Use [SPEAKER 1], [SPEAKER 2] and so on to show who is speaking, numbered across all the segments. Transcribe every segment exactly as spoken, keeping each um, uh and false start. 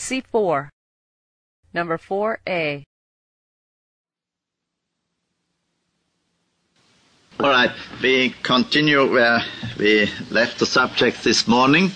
[SPEAKER 1] C four. Number four A.
[SPEAKER 2] All right, we continue where we left the subject this morning,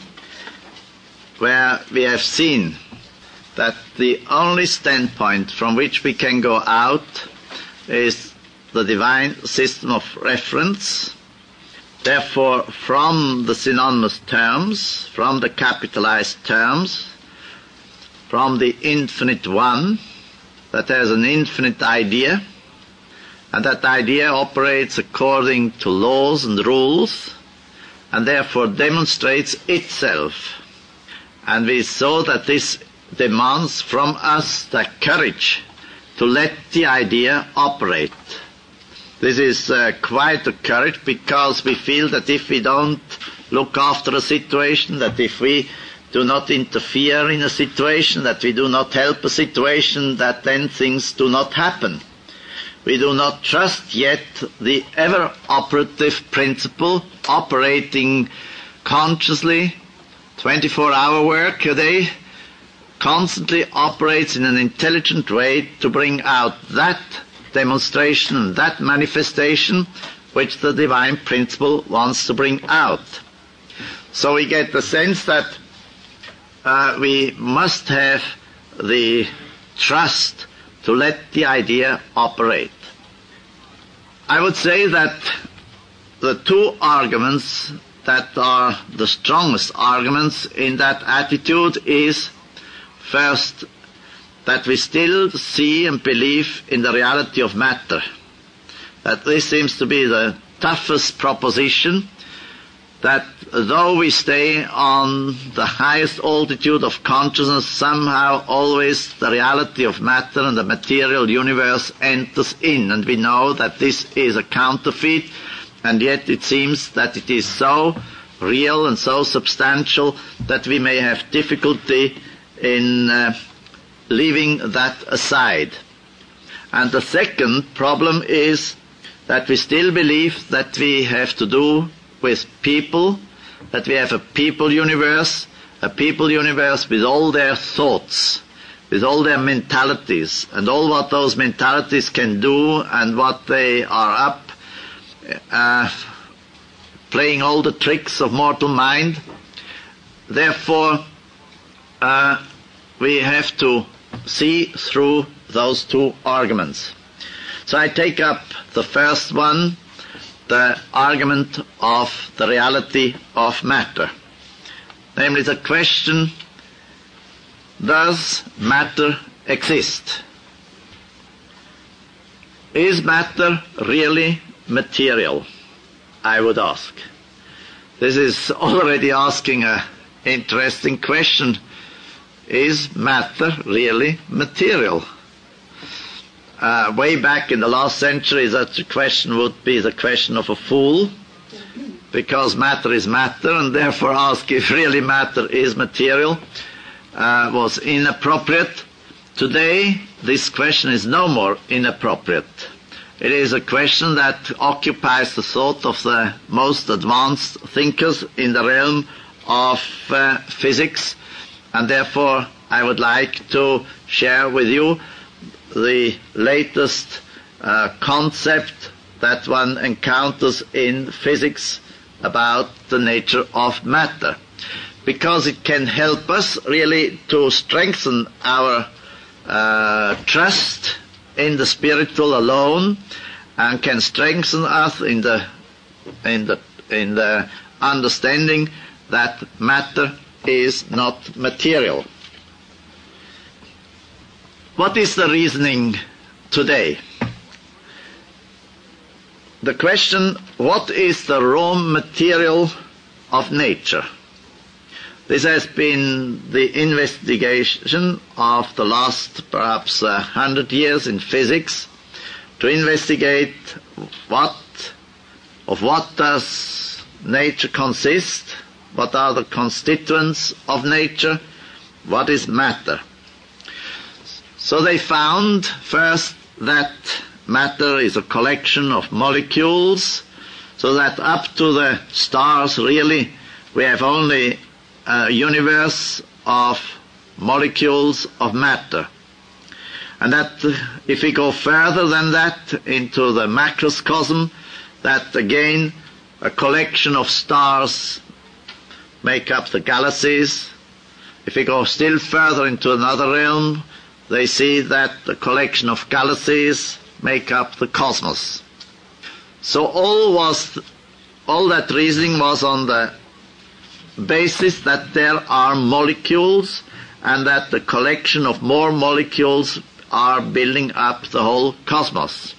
[SPEAKER 2] where we have seen that the only standpoint from which we can go out is the divine system of reference. Therefore, from the synonymous terms, from the capitalized terms, from the infinite one, that has an infinite idea, and that idea operates according to laws and rules, and therefore demonstrates itself. And we saw that this demands from us the courage to let the idea operate. This is uh, quite a courage, because we feel that if we don't look after a situation, that if we do not interfere in a situation, that we do not help a situation, that then things do not happen. We do not trust yet the ever-operative principle operating consciously, twenty-four hour work a day, constantly operates in an intelligent way to bring out that demonstration, that manifestation which the divine principle wants to bring out. So we get the sense that uh, we must have the trust to let the idea operate. I would say that the two arguments that are the strongest arguments in that attitude is, first, that we still see and believe in the reality of matter. That this seems to be the toughest proposition, that though we stay on the highest altitude of consciousness, somehow always the reality of matter and the material universe enters in, and we know that this is a counterfeit, and yet it seems that it is so real and so substantial that we may have difficulty in uh, leaving that aside. And the second problem is that we still believe that we have to do with people, that we have a people universe, a people universe with all their thoughts, with all their mentalities, and all what those mentalities can do, and what they are up, uh, playing all the tricks of mortal mind. Therefore, uh, we have to see through those two arguments. So I take up the first one, the argument of the reality of matter. Namely, the question, does matter exist? Is matter really material? I would ask. This is already asking an interesting question. Is matter really material? Uh, way back in the last century, such a question would be the question of a fool, because matter is matter, and therefore ask if really matter is material uh, was inappropriate. Today, this question is no more inappropriate. It is a question that occupies the thought of the most advanced thinkers in the realm of uh, physics, and therefore I would like to share with you the latest uh, concept that one encounters in physics about the nature of matter, because it can help us really to strengthen our uh, trust in the spiritual alone, and can strengthen us in the in the in the understanding that matter is not material. What is the reasoning today? The question, what is the raw material of nature? This has been the investigation of the last perhaps a hundred years in physics, to investigate what, of what does nature consist, what are the constituents of nature, what is matter. So they found first that matter is a collection of molecules, so that up to the stars really we have only a universe of molecules of matter. And that, if we go further than that into the macrocosm, that again a collection of stars make up the galaxies. If we go still further into another realm, they see that the collection of galaxies make up the cosmos. So all was, all that reasoning was on the basis that there are molecules and that the collection of more molecules are building up the whole cosmos.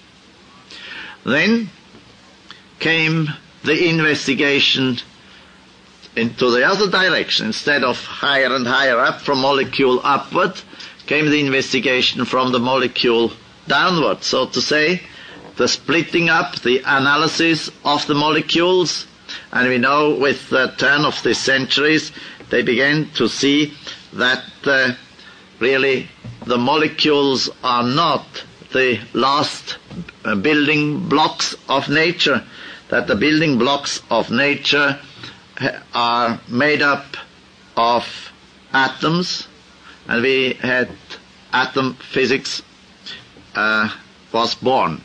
[SPEAKER 2] Then came the investigation into the other direction. Instead of higher and higher up from molecule upward, came the investigation from the molecule downward, so to say, the splitting up, the analysis of the molecules. And we know with the turn of the centuries, they began to see that uh, really the molecules are not the last uh, building blocks of nature, that the building blocks of nature are made up of atoms, and we had atom physics uh, was born.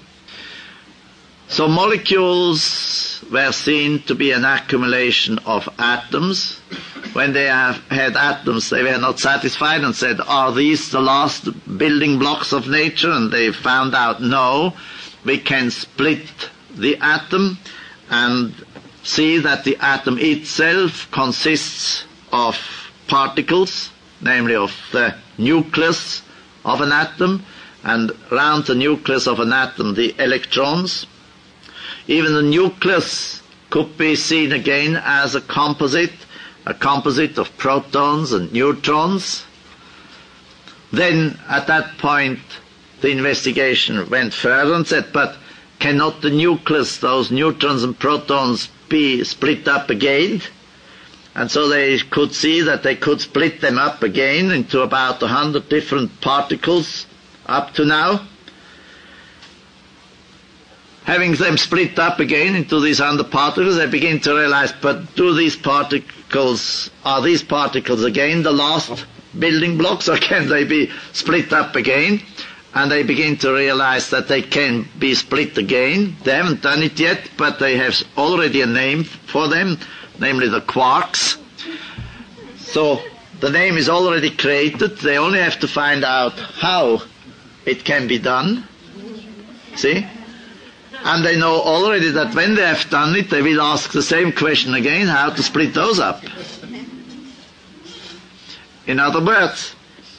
[SPEAKER 2] So molecules were seen to be an accumulation of atoms. When they have had atoms, they were not satisfied and said, are these the last building blocks of nature? And they found out, no, we can split the atom and see that the atom itself consists of particles, namely of the nucleus of an atom, and round the nucleus of an atom the electrons. Even the nucleus could be seen again as a composite, a composite of protons and neutrons. Then at that point the investigation went further and said, but cannot the nucleus, those neutrons and protons, be split up again? And so they could see that they could split them up again into about a hundred different particles up to now. Having them split up again into these hundred particles, they begin to realize, but do these particles, are these particles again the last building blocks, or can they be split up again? And they begin to realize that they can be split again. They haven't done it yet, but they have already a name for them, namely the quarks. So the name is already created. They only have to find out how it can be done. See? And they know already that when they have done it, they will ask the same question again, how to split those up. In other words,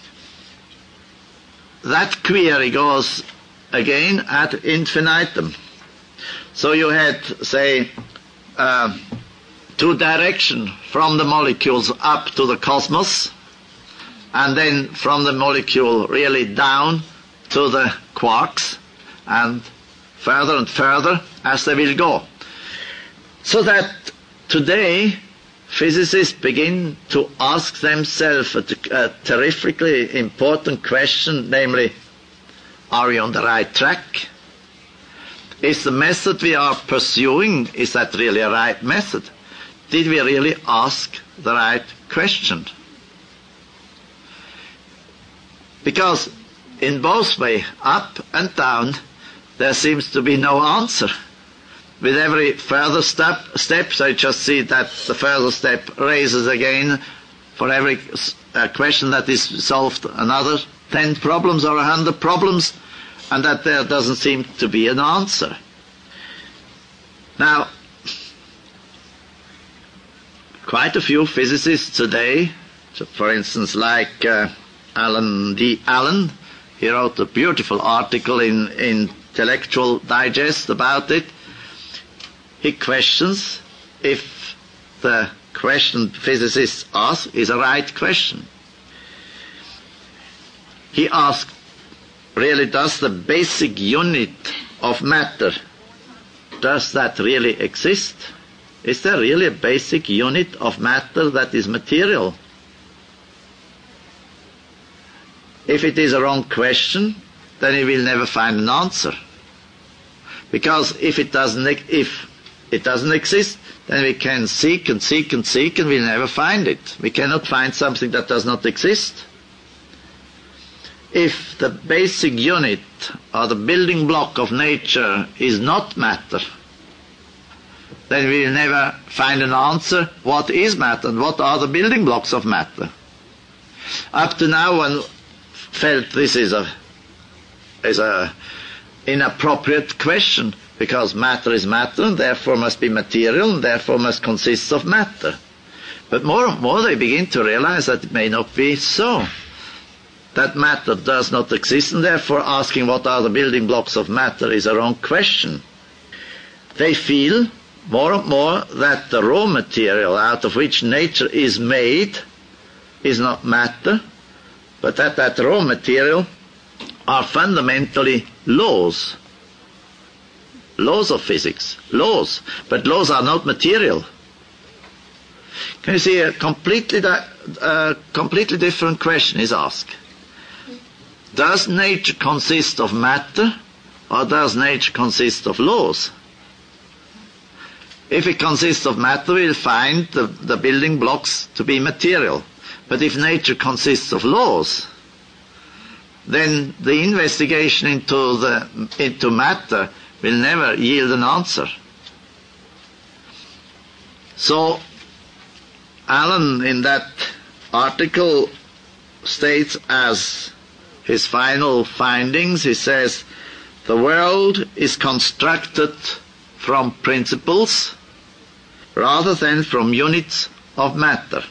[SPEAKER 2] that query goes again ad infinitum. So you had, say, uh, two directions from the molecules up to the cosmos, and then from the molecule really down to the quarks, and further and further as they will go. So that today physicists begin to ask themselves a, a terrifically important question, namely, are we on the right track? Is the method we are pursuing, is that really a right method? Did we really ask the right question? Because in both way, up and down, there seems to be no answer. With every further step, steps, I just see that the further step raises again, for every uh, question that is solved, another ten problems or a hundred problems, and that there doesn't seem to be an answer. Now, quite a few physicists today, for instance, like uh, Alan D. Allen, he wrote a beautiful article in, in Intellectual Digest about it. He questions if the question physicists ask is a right question. He asks, really, does the basic unit of matter, does that really exist? Is there really a basic unit of matter that is material? If it is a wrong question, then he will never find an answer. Because if it doesn't, if it doesn't exist, then we can seek and seek and seek and we'll never find it. We cannot find something that does not exist. if the basic unit or the building block of nature is not matter, then we will never find an answer what is matter and what are the building blocks of matter. Up to now one felt this is a is a inappropriate question, because matter is matter and therefore must be material and therefore must consist of matter. But more and more they begin to realize that it may not be so, that matter does not exist, and therefore asking what are the building blocks of matter is a wrong question. They feel more and more that the raw material out of which nature is made is not matter, but that that raw material are fundamentally laws. Laws of physics. Laws. But laws are not material. Can you see a completely, di- uh, completely different question is asked? Does nature consist of matter, or does nature consist of laws? If it consists of matter, we'll find the, the building blocks to be material. But if nature consists of laws, then the investigation into the into matter will never yield an answer. So Allen in that article states as his final findings, he says, the world is constructed from principles rather than from units of matter.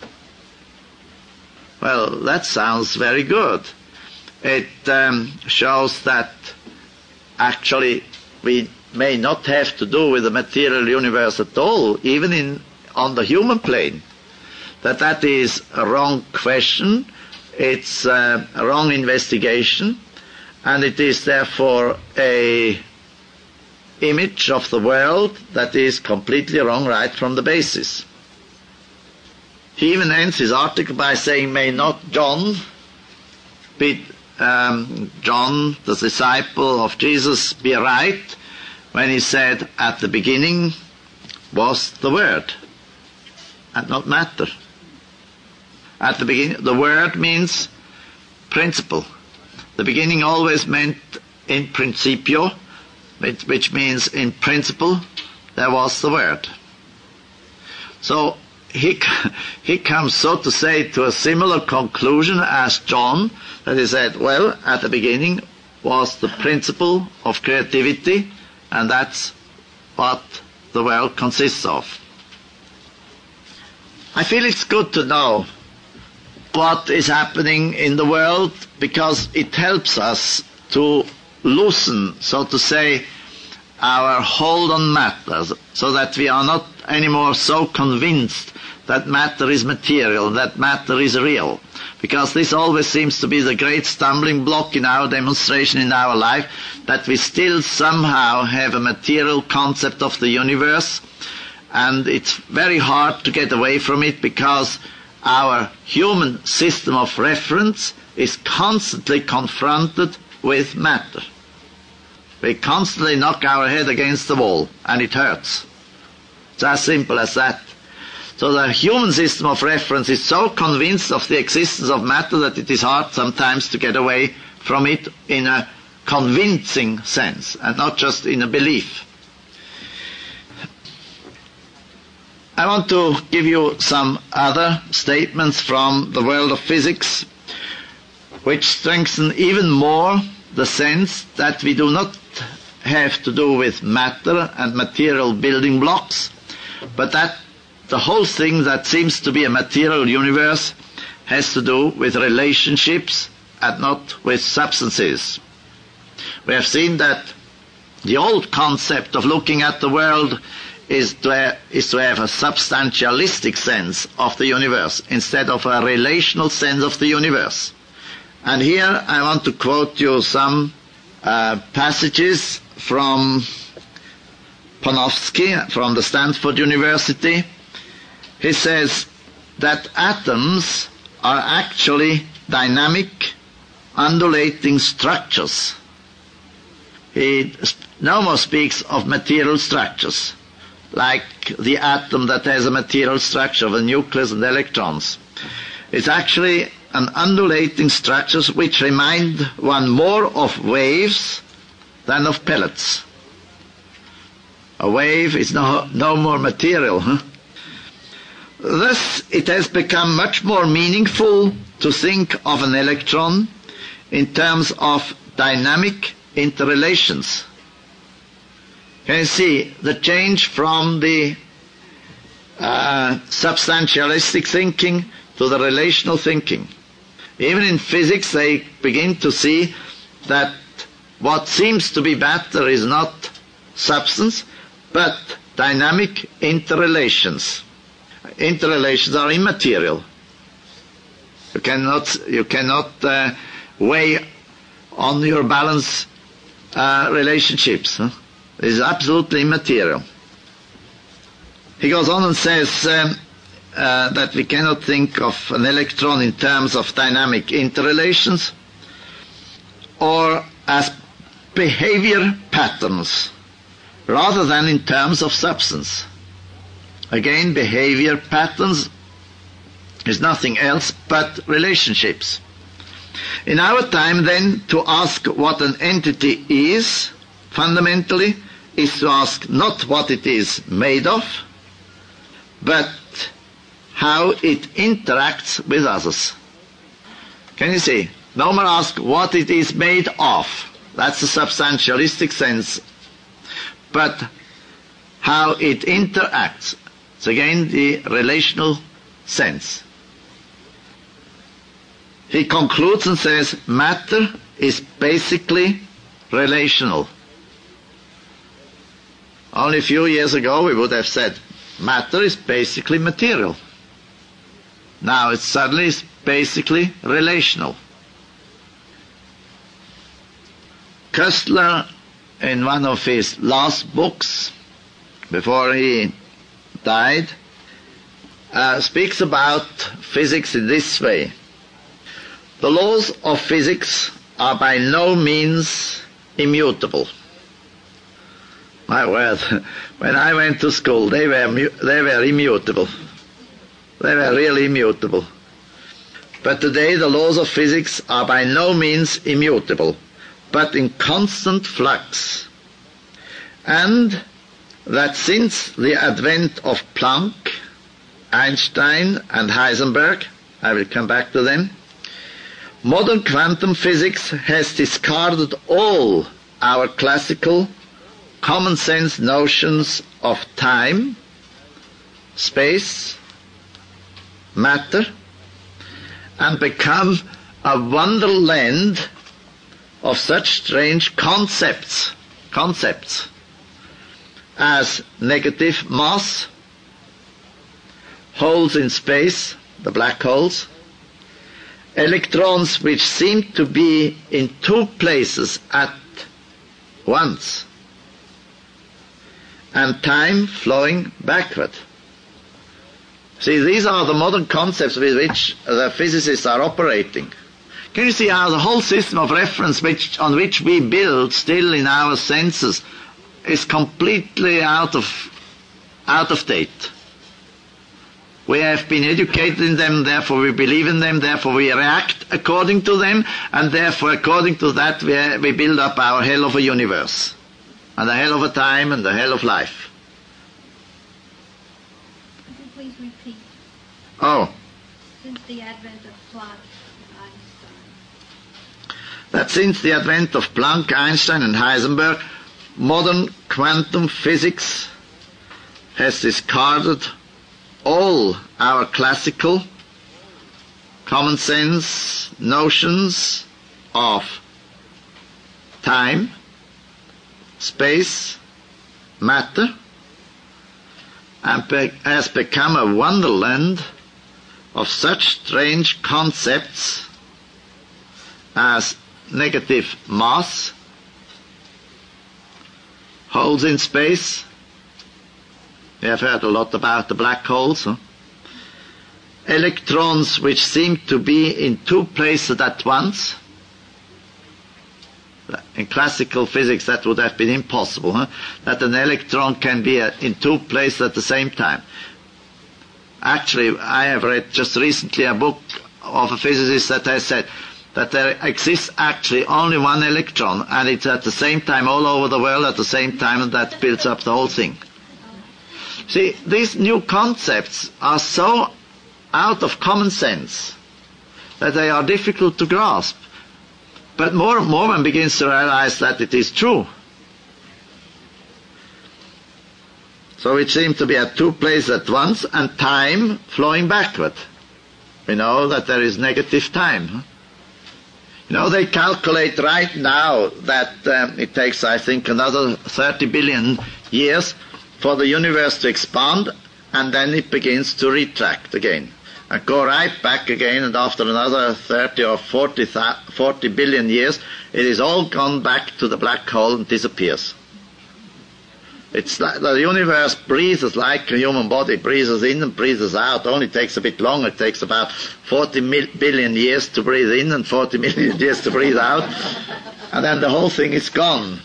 [SPEAKER 2] Well, that sounds very good. It um, shows that actually we may not have to do with the material universe at all, even in on the human plane. That that is a wrong question, it's uh, a wrong investigation, and it is therefore a image of the world that is completely wrong right from the basis. He even ends his article by saying, may not John, be, um, John, the disciple of Jesus, be right when he said, at the beginning was the Word, and not matter. At the beginning, the Word means principle. The beginning always meant in principio, which, which means in principle, there was the Word. So he he comes, so to say, to a similar conclusion as John, that he said, well, at the beginning was the principle of creativity, and that's what the world consists of. I feel it's good to know what is happening in the world, because it helps us to loosen, so to say, our hold on matter, so that we are not anymore so convinced that matter is material, that matter is real. Because this always seems to be the great stumbling block in our demonstration in our life, that we still somehow have a material concept of the universe, and it's very hard to get away from it, because our human system of reference is constantly confronted with matter. We constantly knock our head against the wall, and it hurts. It's as simple as that. So the human system of reference is so convinced of the existence of matter that it is hard sometimes to get away from it in a convincing sense, and not just in a belief. I want to give you some other statements from the world of physics, which strengthen even more the sense that we do not have to do with matter and material building blocks, but that the whole thing that seems to be a material universe has to do with relationships and not with substances. We have seen that the old concept of looking at the world is to, ha- is to have a substantialistic sense of the universe instead of a relational sense of the universe. And here I want to quote you some uh, passages from Panofsky from the Stanford University. He says that atoms are actually dynamic, undulating structures. He no more speaks of material structures, like the atom that has a material structure of a nucleus and electrons. It's actually and undulating structures which remind one more of waves than of pellets. A wave is no, no more material. Huh? Thus, it has become much more meaningful to think of an electron in terms of dynamic interrelations. Can you see the change from the uh, substantialistic thinking to the relational thinking? Even in physics, they begin to see that what seems to be matter is not substance, but dynamic interrelations. Interrelations are immaterial. You cannot, you cannot uh, weigh on your balance uh, relationships. Huh? It is absolutely immaterial. He goes on and says um, uh, that we cannot think of an electron in terms of dynamic interrelations or as behavior patterns, rather than in terms of substance. Again, behavior patterns is nothing else but relationships. In our time, then, to ask what an entity is, fundamentally, is to ask not what it is made of, but how it interacts with others. Can you see? No more ask what it is made of. That's the substantialistic sense. But how it interacts. It's again the relational sense. He concludes and says, matter is basically relational. Only a few years ago we would have said, matter is basically material. Now it suddenly is basically relational. Köstler, in one of his last books, before he died, uh, speaks about physics in this way. The laws of physics are by no means immutable. My word, when I went to school, they were they were immutable. They were really immutable. But today the laws of physics are by no means immutable, but in constant flux. And that since the advent of Planck, Einstein and Heisenberg, I will come back to them, modern quantum physics has discarded all our classical common sense notions of time, space, matter, and become a wonderland of such strange concepts, concepts as negative mass, holes in space, the black holes, electrons which seem to be in two places at once, and time flowing backward. See, these are the modern concepts with which the physicists are operating. Can you see how the whole system of reference which, on which we build still in our senses is completely out of, out of date? We have been educated in them, therefore we believe in them, therefore we react according to them, and therefore according to that we, we build up our hell of a universe, and the hell of a time, and the hell of life.
[SPEAKER 3] Could you please repeat?
[SPEAKER 2] Oh.
[SPEAKER 3] Since the advent of Planck and Einstein.
[SPEAKER 2] That since the advent of Planck, Einstein and Heisenberg, modern quantum physics has discarded all our classical common sense notions of time, space, matter, and be- has become a wonderland of such strange concepts as negative mass, holes in space. You have heard a lot about the black holes. Huh? Electrons which seem to be in two places at once. In classical physics that would have been impossible, huh? That an electron can be in two places at the same time. Actually, I have read just recently a book of a physicist that has said that there exists actually only one electron, and it's at the same time all over the world at the same time, and that builds up the whole thing. See, these new concepts are so out of common sense that they are difficult to grasp. But more and more one begins to realize that it is true. So it seems to be at two places at once, and time flowing backward. We know that there is negative time. You know, they calculate right now that um, it takes, I think, another thirty billion years for the universe to expand, and then it begins to retract again and go right back again, and after another thirty or forty, forty billion years, it is all gone back to the black hole and disappears. It's like the universe breathes like a human body, breathes in and breathes out. Only takes a bit longer. It takes about forty billion years to breathe in and forty million years to breathe out, and then the whole thing is gone.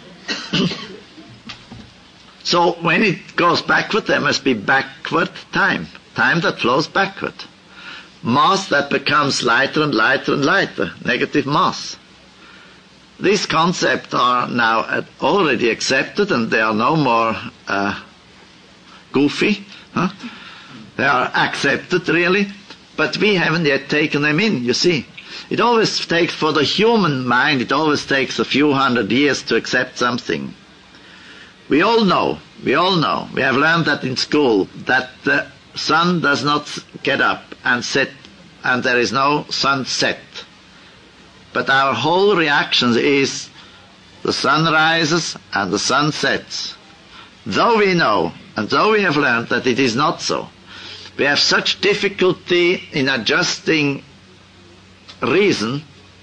[SPEAKER 2] So when it goes backward, there must be backward time. Time that flows backward. Mass that becomes lighter and lighter and lighter. Negative mass. These concepts are now already accepted, and they are no more uh, goofy. Huh? They are accepted, really, but we haven't yet taken them in, you see. It always takes, for the human mind, it always takes a few hundred years to accept something. We all know, we all know, we have learned that in school, that the sun does not get up and set, and there is no sunset. But our whole reaction is the sun rises and the sun sets. Though we know, and though we have learned that it is not so, we have such difficulty in adjusting reason,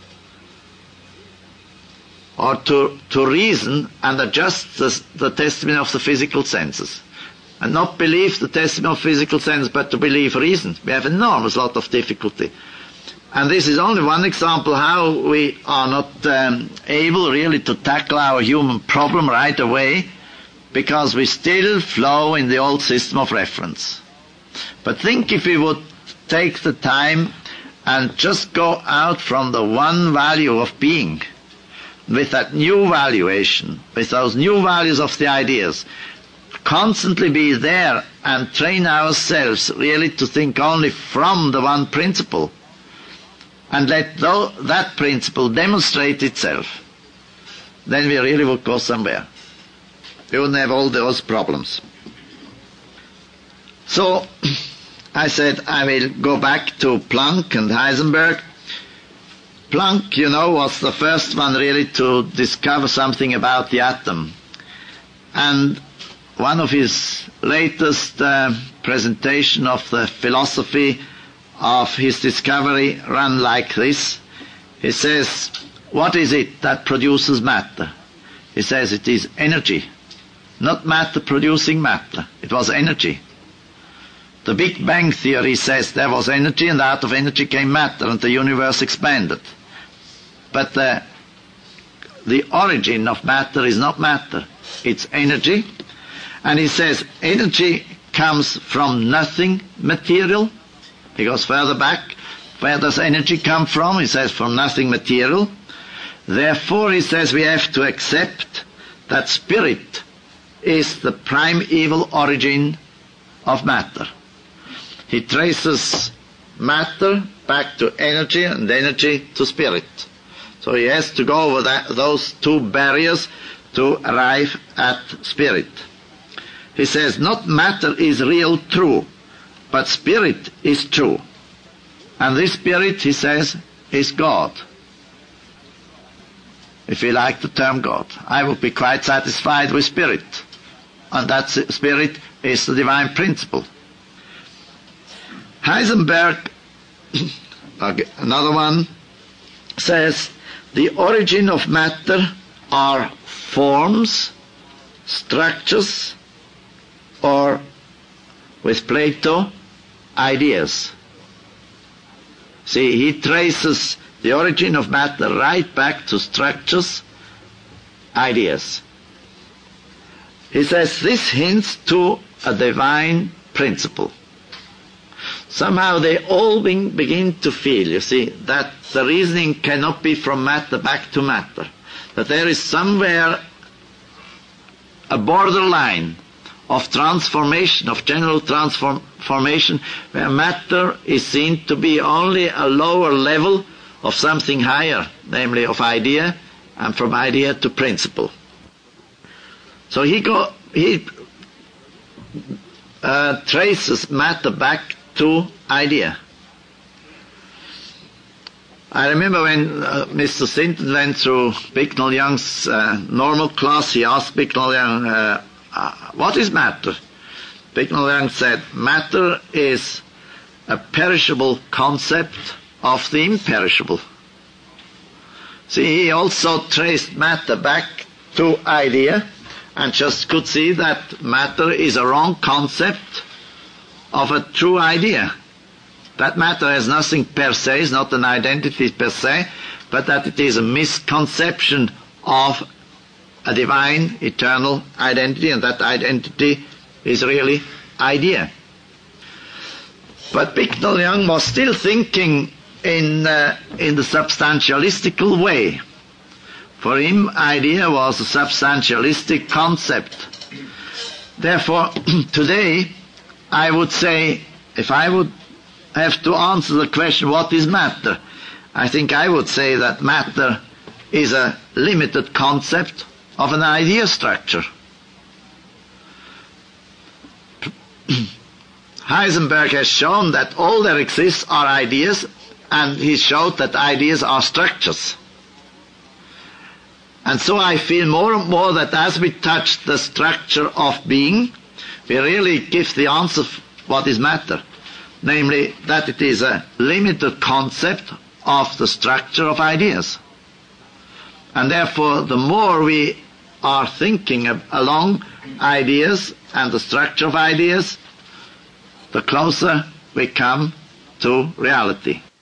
[SPEAKER 2] or to, to reason and adjust the, the testimony of the physical senses. And not believe the testimony of physical sense, but to believe reason. We have enormous lot of difficulty. And this is only one example how we are not um, able really to tackle our human problem right away, because we still flow in the old system of reference. But think if we would take the time and just go out from the one value of being, with that new valuation, with those new values of the ideas, constantly be there and train ourselves really to think only from the one principle, and let that principle demonstrate itself, then we really would go somewhere. We wouldn't have all those problems. So, I said I will go back to Planck and Heisenberg. Planck, you know, was the first one really to discover something about the atom. And one of his latest uh, presentation of the philosophy of his discovery ran like this. He says, what is it that produces matter? He says it is energy. Not matter producing matter. It was energy. The Big Bang Theory says there was energy, and out of energy came matter, and the universe expanded. But uh, the origin of matter is not matter. It's energy. And he says energy comes from nothing material. He goes further back. Where does energy come from? He says from nothing material. Therefore, he says we have to accept that spirit is the primeval origin of matter. He traces matter back to energy and energy to spirit. So he has to go over that, those two barriers to arrive at spirit. He says not matter is real true, but spirit is true. And this spirit, he says, is God. If you like the term God, I would be quite satisfied with spirit. And that spirit is the divine principle. Heisenberg, another one, says the origin of matter are forms, structures, or, with Plato, ideas. See, he traces the origin of matter right back to structures, ideas. He says this hints to a divine principle. somehow they all be- begin to feel, you see, that the reasoning cannot be from matter back to matter, that there is somewhere a borderline of transformation, of general transformation, where matter is seen to be only a lower level of something higher, namely of idea, and from idea to principle. So he go, he uh, traces matter back to idea. I remember when uh, Mister Sinton went through Bicknell Young's uh, normal class, he asked Bicknell Young, uh, uh, what is matter? Bicknell Young said, matter is a perishable concept of the imperishable. See, he also traced matter back to idea, and just could see that matter is a wrong concept of a true idea. That matter has nothing per se, is not an identity per se, but that it is a misconception of a divine, eternal identity, and that identity is really idea. But Bicknell Young was still thinking in, uh, in the substantialistical way. For him, idea was a substantialistic concept. Therefore, today, I would say, if I would have to answer the question, what is matter? I think I would say that matter is a limited concept of an idea structure. Heisenberg has shown that all there exists are ideas, and he showed that ideas are structures. And so I feel more and more that as we touch the structure of being, we really give the answer of what is matter. Namely, that it is a limited concept of the structure of ideas. And therefore, the more we are thinking along ideas and the structure of ideas, the closer we come to reality.